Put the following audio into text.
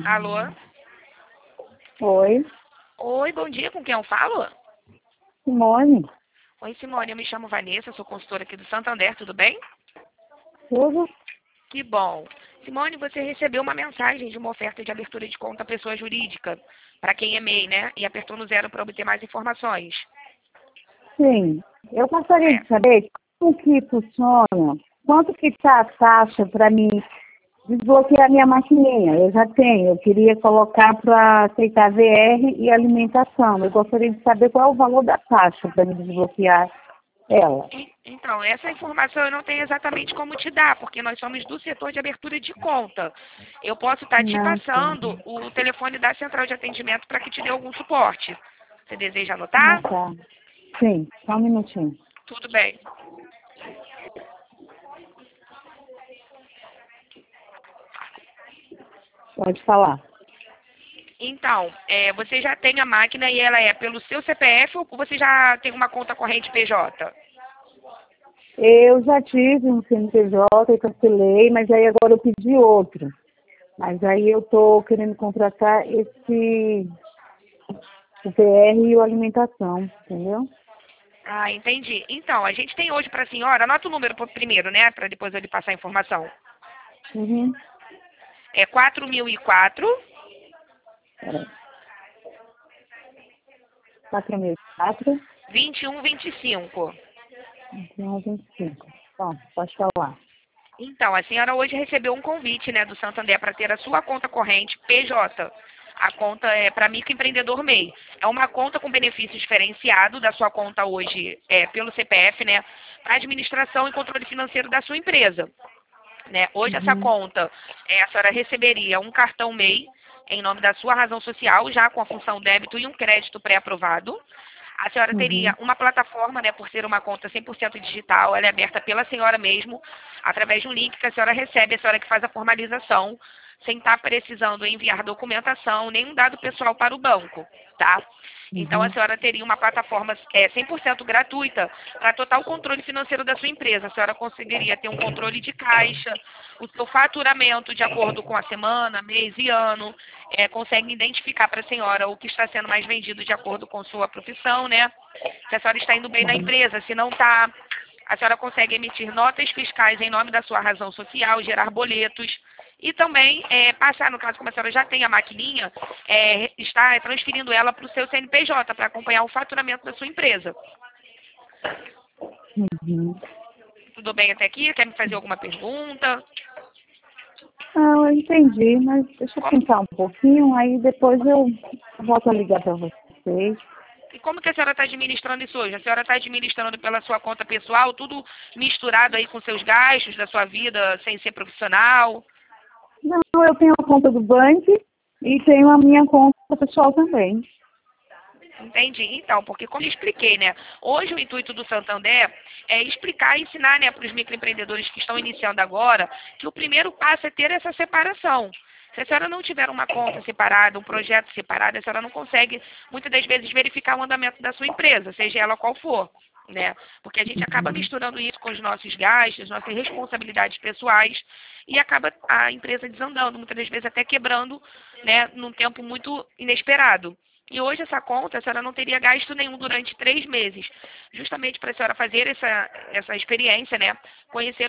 Alô? Oi, Oi, bom dia, com quem eu falo? Simone. Oi, Simone, eu me chamo Vanessa, sou consultora aqui do Santander, tudo bem? Tudo? Que bom. Simone, você recebeu uma mensagem de uma oferta de abertura de conta pessoa jurídica, para quem é MEI, né? E apertou no 0 para obter mais informações. Sim. Eu gostaria É. de saber como que funciona, quanto que está a taxa para mim desbloquear minha maquininha. Eu já tenho, eu queria colocar para aceitar VR e alimentação. Eu gostaria de saber qual é o valor da taxa para me desbloquear ela. Então, essa informação eu não tenho exatamente como te dar, porque nós somos do setor de abertura de conta. Eu posso estar te Não, passando sim. o telefone da central de atendimento para que te dê algum suporte. Você deseja Ah, anotar? tá. Sim, só um minutinho. Tudo bem. Pode falar. Então, você já tem a máquina e ela é pelo seu CPF ou você já tem uma conta corrente PJ? Eu já tive um CNPJ e cancelei, mas aí agora eu pedi outro. Mas aí eu estou querendo contratar o PR e o alimentação, entendeu? Ah, entendi. Então, a gente tem hoje para a senhora, anota o número primeiro, né, para depois eu lhe passar a informação. Uhum. É 4004 Peraí. 4.004, 2125. 21, 25. Bom, pode falar. Então, a senhora hoje recebeu um convite, né, do Santander para ter a sua conta corrente PJ. A conta é para microempreendedor MEI. É uma conta com benefício diferenciado da sua conta hoje pelo CPF, né, para administração e controle financeiro da sua empresa. Né? Hoje essa Uhum. conta, a senhora receberia um cartão MEI em nome da sua razão social, já com a função débito e um crédito pré-aprovado. A senhora teria Uhum. uma plataforma, né, por ser uma conta 100% digital, ela é aberta pela senhora mesmo, através de um link que a senhora recebe, a senhora que faz a formalização, sem estar precisando enviar documentação, nenhum dado pessoal para o banco, tá? Então, a Uhum. senhora teria uma plataforma 100% gratuita para total controle financeiro da sua empresa. A senhora conseguiria ter um controle de caixa, o seu faturamento de acordo com a semana, mês e ano, consegue identificar para a senhora o que está sendo mais vendido de acordo com sua profissão, né? Se a senhora está indo bem na Uhum. empresa, se não está, a senhora consegue emitir notas fiscais em nome da sua razão social, gerar boletos e também passar, no caso, como a senhora já tem a maquininha, está transferindo ela para o seu CNPJ para acompanhar o faturamento da sua empresa. Uhum. Tudo bem até aqui? Quer me fazer alguma pergunta? Não, eu entendi, mas deixa eu Como, pensar um pouquinho, aí depois eu volto a ligar para vocês. e como que a senhora está administrando isso hoje? A senhora está administrando pela sua conta pessoal, tudo misturado aí com seus gastos da sua vida, sem ser profissional? Não, eu tenho a conta do banco e tenho a minha conta pessoal também. Entendi. Então, porque como eu expliquei, né? Hoje o intuito do Santander é explicar e ensinar, né, para os microempreendedores que estão iniciando agora, que o primeiro passo é ter essa separação. Se a senhora não tiver uma conta separada, um projeto separado, a senhora não consegue, muitas das vezes, verificar o andamento da sua empresa, seja ela qual for, né? Porque a gente acaba Uhum. misturando isso com os nossos gastos, nossas responsabilidades pessoais, e acaba a empresa desandando, muitas das vezes até quebrando, né, num tempo muito inesperado. E hoje essa conta, a senhora não teria gasto nenhum durante 3 meses, justamente para a senhora fazer essa experiência, né? Conhecer